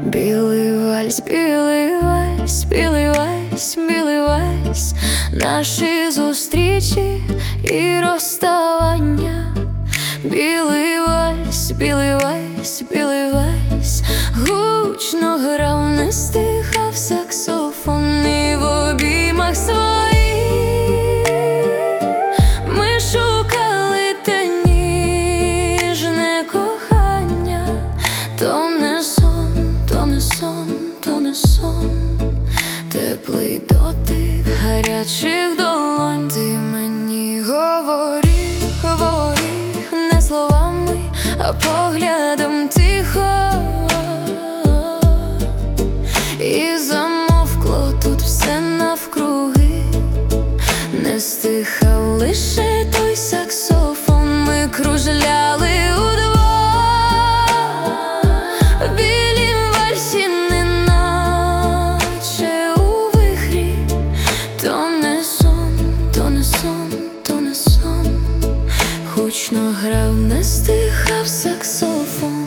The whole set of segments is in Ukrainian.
Білий вальс, білий вальс, білий вальс, білий вальс, наші зустрічі і розставання. Білий вальс, білий вальс, білий вальс, гучно грав, не стихав саксофон, і в обіймах своїх ми шукали те ніжне кохання. То не сон, то не сон, то не сон, теплий дотик гарячих долонь. Ти мені говорив, говорив не словами, а поглядом тихо. І замовкло тут все навкруги, не стихав лише той саксофон. Ми кружляли удвох в білім вальсі, неначе у вихрі. То не сон, то не сон, то не сон, гучно грав, не стихав саксофон.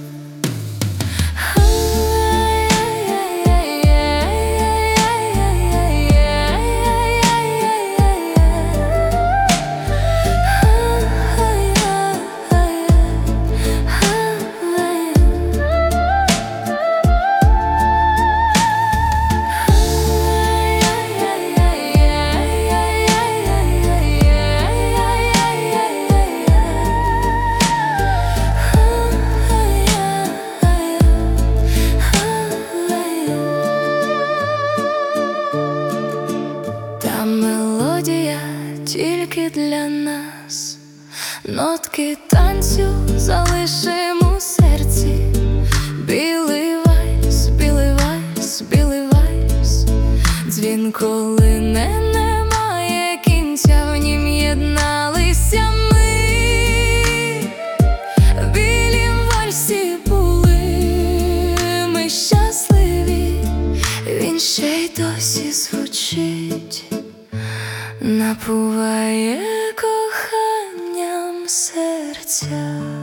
Та мелодія тільки для нас, нотки танцю залишимо у серці. Білий вальс, білий вальс, білий вальс, дзвінко лине, немає кінця, в нім єдналися ми. В білім вальсі були ми щасливі, він ще й досі звучить, напуває коханням серця.